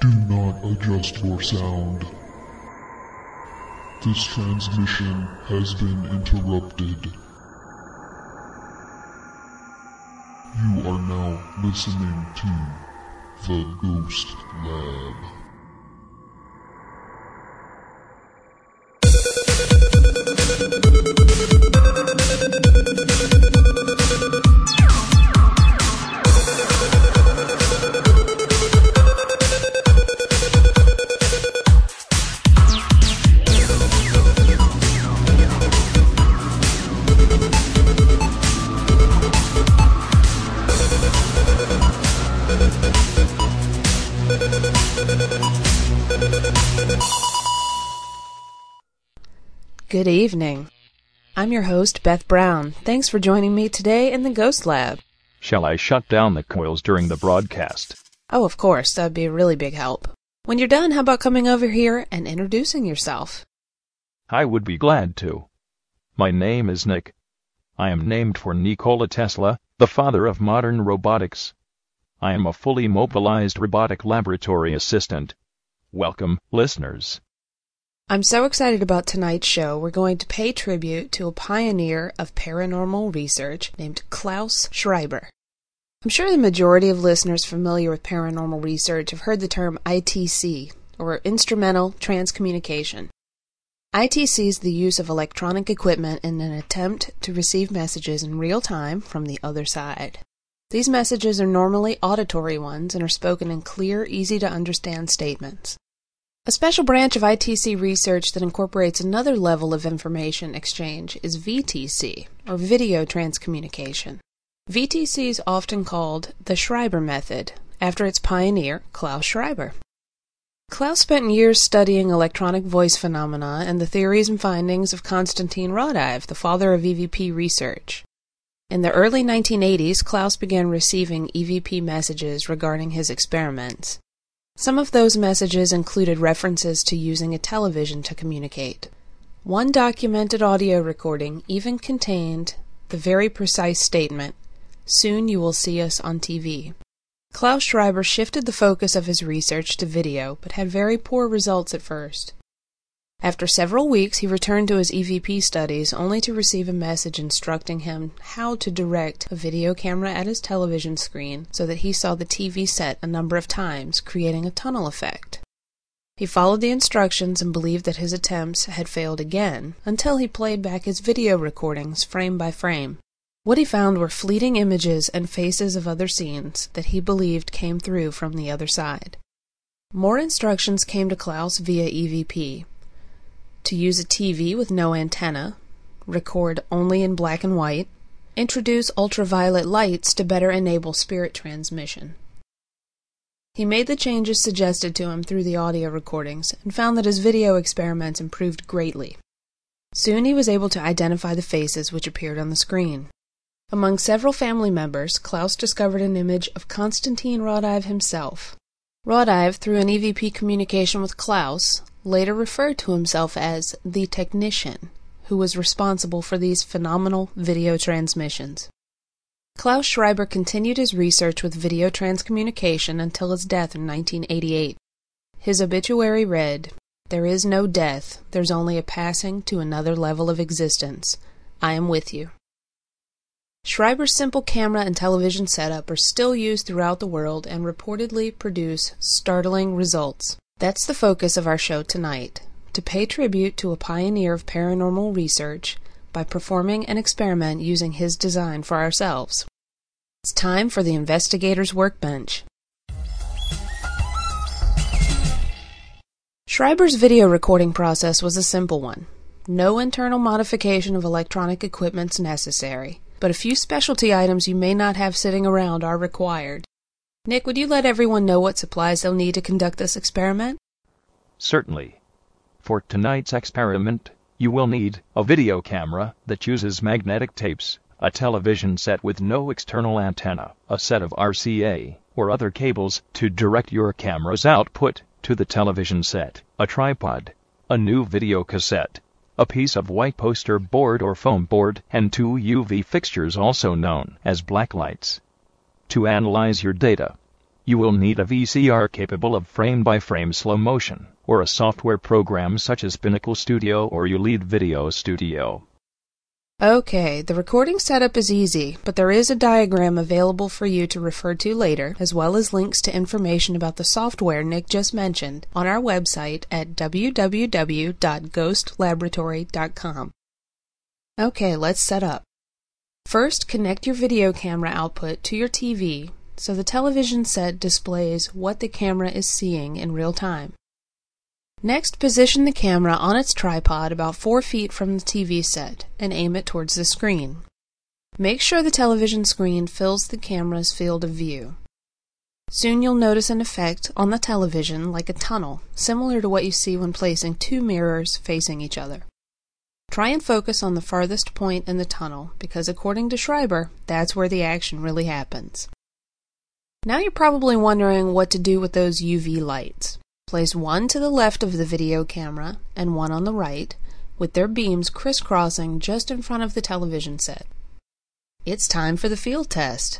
Do not adjust your sound. This transmission has been interrupted. You are now listening to The Ghost Lab. Good evening. I'm your host, Beth Brown. Thanks for joining me today in the Ghost Lab. Shall I shut down the coils during the broadcast? Oh, of course. That'd be a really big help. When you're done, how about coming over here and introducing yourself? I would be glad to. My name is Nick. I am named for Nikola Tesla, the father of modern robotics. I am a fully mobilized robotic laboratory assistant. Welcome, listeners. I'm so excited about tonight's show. We're going to pay tribute to a pioneer of paranormal research named Klaus Schreiber. I'm sure the majority of listeners familiar with paranormal research have heard the term ITC, or Instrumental Transcommunication. ITC is the use of electronic equipment in an attempt to receive messages in real time from the other side. These messages are normally auditory ones and are spoken in clear, easy-to-understand statements. A special branch of ITC research that incorporates another level of information exchange is VTC, or Video Transcommunication. VTC is often called the Schreiber method, after its pioneer, Klaus Schreiber. Klaus spent years studying electronic voice phenomena and the theories and findings of Konstantin Raudive, the father of EVP research. In the early 1980s, Klaus began receiving EVP messages regarding his experiments. Some of those messages included references to using a television to communicate. One documented audio recording even contained the very precise statement, "Soon you will see us on TV." Klaus Schreiber shifted the focus of his research to video, but had very poor results at first. After several weeks, he returned to his EVP studies, only to receive a message instructing him how to direct a video camera at his television screen so that he saw the TV set a number of times, creating a tunnel effect. He followed the instructions and believed that his attempts had failed again, until he played back his video recordings frame by frame. What he found were fleeting images and faces of other scenes that he believed came through from the other side. More instructions came to Klaus via EVP. To use a TV with no antenna, record only in black and white, introduce ultraviolet lights to better enable spirit transmission. He made the changes suggested to him through the audio recordings and found that his video experiments improved greatly. Soon he was able to identify the faces which appeared on the screen. Among several family members, Klaus discovered an image of Konstantin Raudive himself. Raudive, through an EVP communication with Klaus, later referred to himself as the technician who was responsible for these phenomenal video transmissions. Klaus Schreiber continued his research with video transcommunication until his death in 1988. His obituary read, "There is no death, there's only a passing to another level of existence. I am with you." Schreiber's simple camera and television setup are still used throughout the world and reportedly produce startling results. That's the focus of our show tonight, to pay tribute to a pioneer of paranormal research by performing an experiment using his design for ourselves. It's time for the investigator's workbench. Schreiber's video recording process was a simple one. No internal modification of electronic equipment's necessary, but a few specialty items you may not have sitting around are required. Nick, would you let everyone know what supplies they'll need to conduct this experiment? Certainly. For tonight's experiment, you will need a video camera that uses magnetic tapes, a television set with no external antenna, a set of RCA or other cables to direct your camera's output to the television set, a tripod, a new video cassette, a piece of white poster board or foam board, and 2 UV fixtures also known as blacklights. To analyze your data, you will need a VCR capable of frame-by-frame slow motion, or a software program such as Pinnacle Studio or YouLead Video Studio. Okay, the recording setup is easy, but there is a diagram available for you to refer to later, as well as links to information about the software Nick just mentioned on our website at www.ghostlaboratory.com. Okay, let's set up. First, connect your video camera output to your TV so the television set displays what the camera is seeing in real time. Next, position the camera on its tripod about 4 feet from the TV set and aim it towards the screen. Make sure the television screen fills the camera's field of view. Soon you'll notice an effect on the television like a tunnel, similar to what you see when placing 2 mirrors facing each other. Try and focus on the farthest point in the tunnel, because according to Schreiber, that's where the action really happens. Now you're probably wondering what to do with those UV lights. Place one to the left of the video camera and one on the right, with their beams crisscrossing just in front of the television set. It's time for the field test.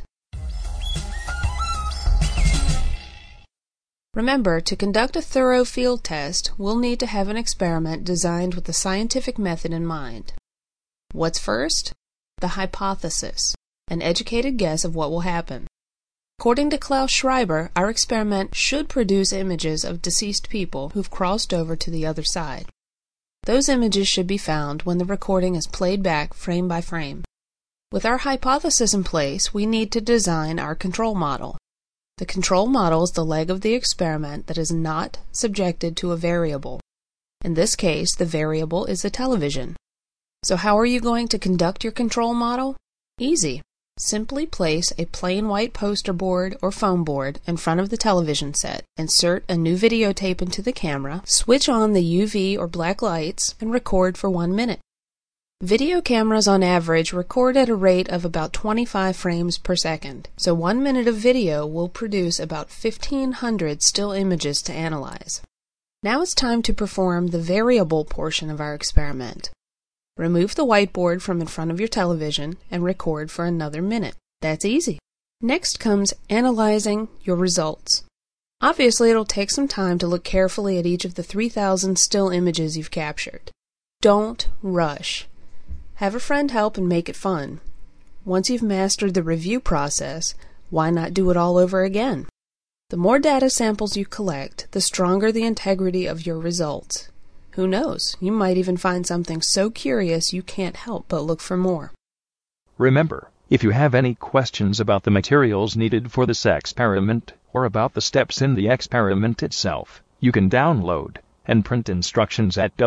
Remember, to conduct a thorough field test, we'll need to have an experiment designed with the scientific method in mind. What's first? The hypothesis, an educated guess of what will happen. According to Klaus Schreiber, our experiment should produce images of deceased people who've crossed over to the other side. Those images should be found when the recording is played back frame by frame. With our hypothesis in place, we need to design our control model. The control model is the leg of the experiment that is not subjected to a variable. In this case, the variable is the television. So how are you going to conduct your control model? Easy. Simply place a plain white poster board or foam board in front of the television set, insert a new videotape into the camera, switch on the UV or black lights, and record for 1 minute. Video cameras on average record at a rate of about 25 frames per second, so 1 minute of video will produce about 1,500 still images to analyze. Now it's time to perform the variable portion of our experiment. Remove the whiteboard from in front of your television and record for another minute. That's easy. Next comes analyzing your results. Obviously, it'll take some time to look carefully at each of the 3,000 still images you've captured. Don't rush. Have a friend help and make it fun. Once you've mastered the review process, why not do it all over again? The more data samples you collect, the stronger the integrity of your results. Who knows, you might even find something so curious you can't help but look for more. Remember, if you have any questions about the materials needed for this experiment, or about the steps in the experiment itself, you can download and print instructions at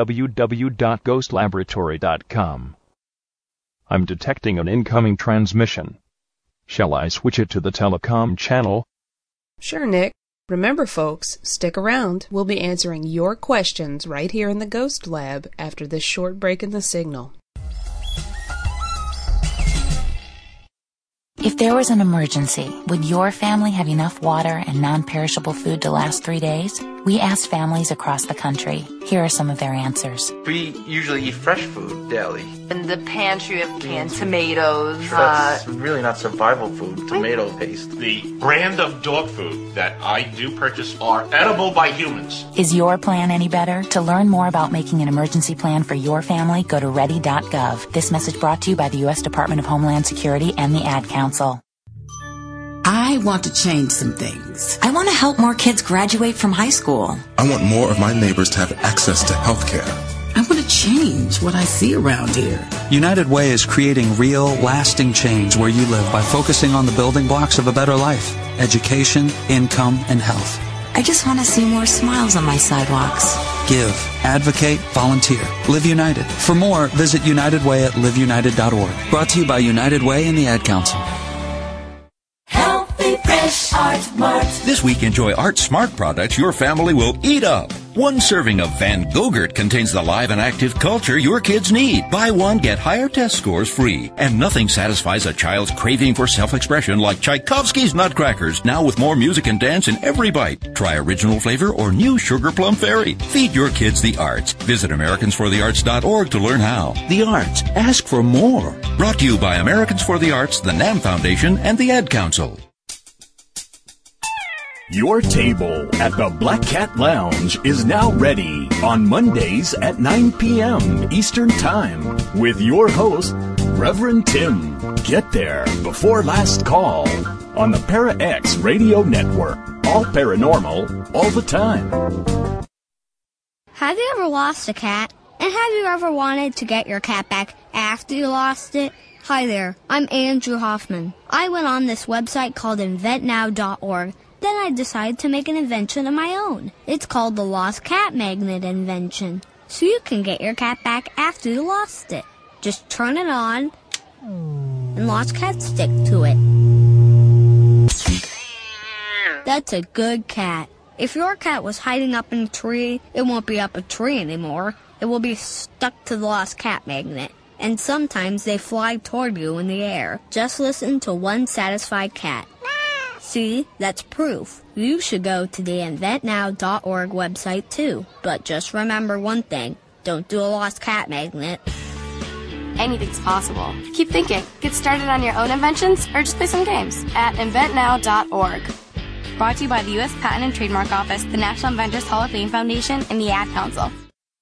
www.ghostlaboratory.com. I'm detecting an incoming transmission. Shall I switch it to the telecom channel? Sure, Nick. Remember, folks, stick around. We'll be answering your questions right here in the Ghost Lab after this short break in the signal. If there was an emergency, would your family have enough water and non-perishable food to last 3 days? We asked families across the country. Here are some of their answers. We usually eat fresh food daily. In the pantry, we have canned tomatoes. That's really not survival food, tomato paste. The brand of dog food that I do purchase are edible by humans. Is your plan any better? To learn more about making an emergency plan for your family, go to ready.gov. This message brought to you by the U.S. Department of Homeland Security and the Ad Council. I want to change some things. I want to help more kids graduate from high school. I want more of my neighbors to have access to health care. I want to change what I see around here. United Way is creating real, lasting change where you live by focusing on the building blocks of a better life: education, income, and health. I just want to see more smiles on my sidewalks. Give, advocate, volunteer. Live United. For more, visit United Way at liveunited.org. Brought to you by United Way and the Ad Council. Fresh Art Mart. This week, enjoy Art Smart products your family will eat up. One serving of Van Gogurt contains the live and active culture your kids need. Buy one, get higher test scores free. And nothing satisfies a child's craving for self-expression like Tchaikovsky's Nutcrackers, now with more music and dance in every bite. Try original flavor or new Sugar Plum Fairy. Feed your kids the arts. Visit AmericansForTheArts.org to learn how. The arts. Ask for more. Brought to you by Americans for the Arts, the NAM Foundation, and the Ad Council. Your table at the Black Cat Lounge is now ready on Mondays at 9 p.m. Eastern Time with your host, Reverend Tim. Get there before last call on the Para-X Radio Network. All paranormal, all the time. Have you ever lost a cat? And have you ever wanted to get your cat back after you lost it? Hi there, I'm Andrew Hoffman. I went on this website called inventnow.org. Then I decided to make an invention of my own. It's called the Lost Cat Magnet Invention. So you can get your cat back after you lost it. Just turn it on, and lost cats stick to it. That's a good cat. If your cat was hiding up in a tree, it won't be up a tree anymore. It will be stuck to the Lost Cat Magnet. And sometimes they fly toward you in the air. Just listen to one satisfied cat. See, that's proof. You should go to the inventnow.org website too. But just remember one thing. Don't do a lost cat magnet. Anything's possible. Keep thinking. Get started on your own inventions or just play some games at inventnow.org. Brought to you by the U.S. Patent and Trademark Office, the National Inventors Hall of Fame Foundation, and the Ad Council.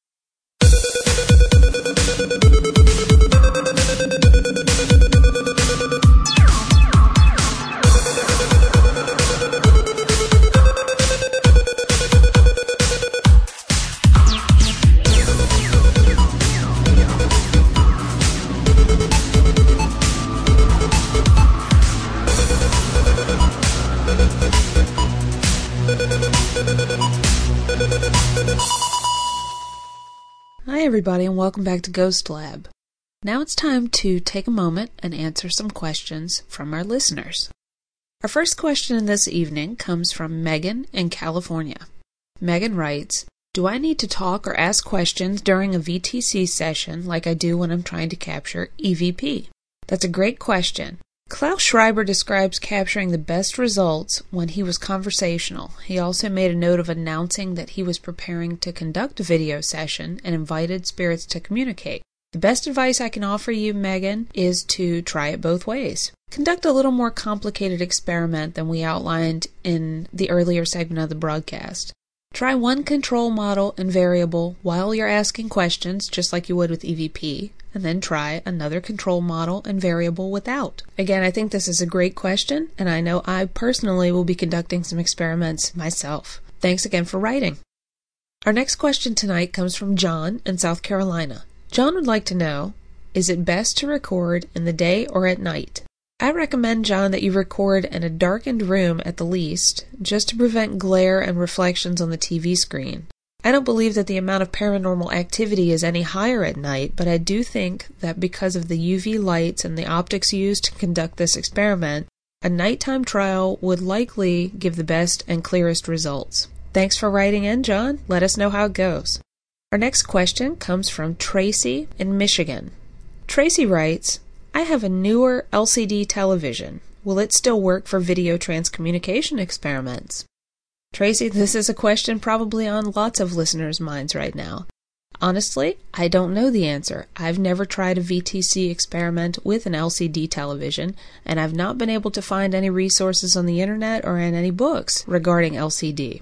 Hi everybody and welcome back to Ghost Lab. Now it's time to take a moment and answer some questions from our listeners. Our first question this evening comes from Megan in California. Megan writes, do I need to talk or ask questions during a VTC session like I do when I'm trying to capture EVP? That's a great question. Klaus Schreiber describes capturing the best results when he was conversational. He also made a note of announcing that he was preparing to conduct a video session and invited spirits to communicate. The best advice I can offer you, Megan, is to try it both ways. Conduct a little more complicated experiment than we outlined in the earlier segment of the broadcast. Try one control model and variable while you're asking questions, just like you would with EVP, and then try another control model and variable without. Again, I think this is a great question, and I know I personally will be conducting some experiments myself. Thanks again for writing. Our next question tonight comes from John in South Carolina. John would like to know, is it best to record in the day or at night? I recommend, John, that you record in a darkened room at the least, just to prevent glare and reflections on the TV screen. I don't believe that the amount of paranormal activity is any higher at night, but I do think that because of the UV lights and the optics used to conduct this experiment, a nighttime trial would likely give the best and clearest results. Thanks for writing in, John. Let us know how it goes. Our next question comes from Tracy in Michigan. Tracy writes, I have a newer LCD television. Will it still work for video transcommunication experiments? Tracy, this is a question probably on lots of listeners' minds right now. Honestly, I don't know the answer. I've never tried a VTC experiment with an LCD television, and I've not been able to find any resources on the internet or in any books regarding LCD.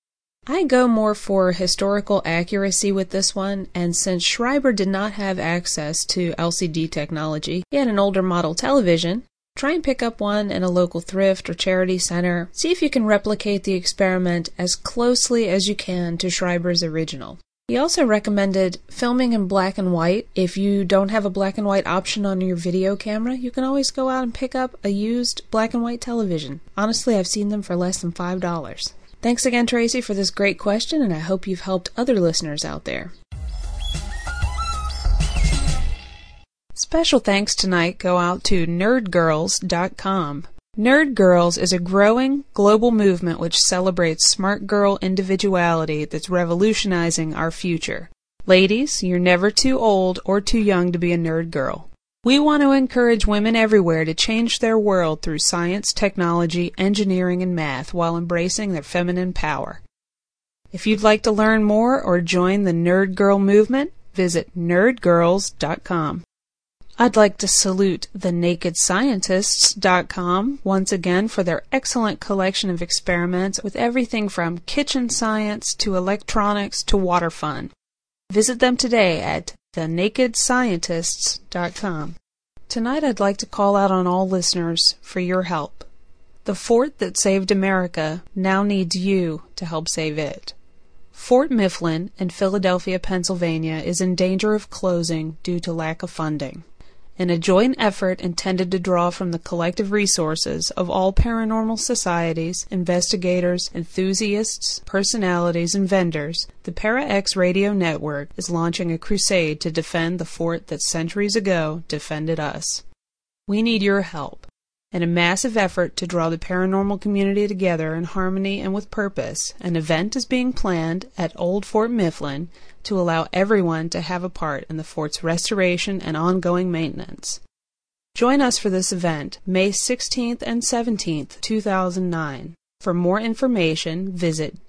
I go more for historical accuracy with this one, and since Schreiber did not have access to LCD technology, he had an older model television. Try and pick up one in a local thrift or charity center. See if you can replicate the experiment as closely as you can to Schreiber's original. He also recommended filming in black and white. If you don't have a black and white option on your video camera, you can always go out and pick up a used black and white television. Honestly, I've seen them for less than $5. Thanks again, Tracy, for this great question, and I hope you've helped other listeners out there. Special thanks tonight go out to nerdgirls.com. Nerd Girls is a growing global movement which celebrates smart girl individuality that's revolutionizing our future. Ladies, you're never too old or too young to be a nerd girl. We want to encourage women everywhere to change their world through science, technology, engineering, and math while embracing their feminine power. If you'd like to learn more or join the Nerd Girl movement, visit nerdgirls.com. I'd like to salute thenakedscientists.com once again for their excellent collection of experiments with everything from kitchen science to electronics to water fun. Visit them today at thenakedscientists.com. Tonight I'd like to call out on all listeners for your help. The fort that saved America now needs you to help save it. Fort Mifflin in Philadelphia, Pennsylvania is in danger of closing due to lack of funding. In a joint effort intended to draw from the collective resources of all paranormal societies, investigators, enthusiasts, personalities, and vendors, the Para-X Radio Network is launching a crusade to defend the fort that centuries ago defended us. We need your help. In a massive effort to draw the paranormal community together in harmony and with purpose, an event is being planned at Old Fort Mifflin to allow everyone to have a part in the fort's restoration and ongoing maintenance. Join us for this event, May 16th and 17th, 2009. For more information, visit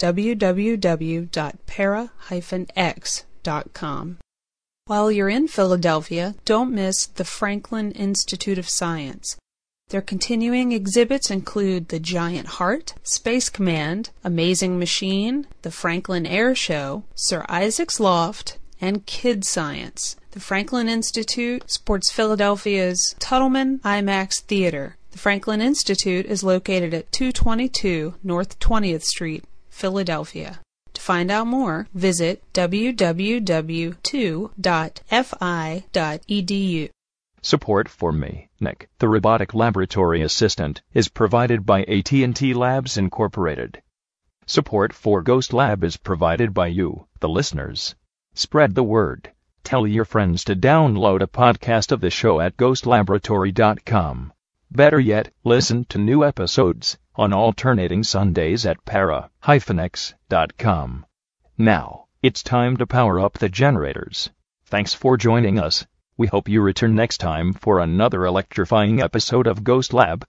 www.para-x.com. While you're in Philadelphia, don't miss the Franklin Institute of Science. Their continuing exhibits include the Giant Heart, Space Command, Amazing Machine, the Franklin Air Show, Sir Isaac's Loft, and Kid Science. The Franklin Institute sports Philadelphia's Tuttleman IMAX Theater. The Franklin Institute is located at 222 North 20th Street, Philadelphia. To find out more, visit www.2.fi.edu. Support for me, Nick, the robotic laboratory assistant, is provided by AT&T Labs Incorporated. Support for Ghost Lab is provided by you, the listeners. Spread the word. Tell your friends to download a podcast of the show at ghostlaboratory.com. Better yet, listen to new episodes on alternating Sundays at para-x.com. Now, it's time to power up the generators. Thanks for joining us. We hope you return next time for another electrifying episode of Ghost Lab.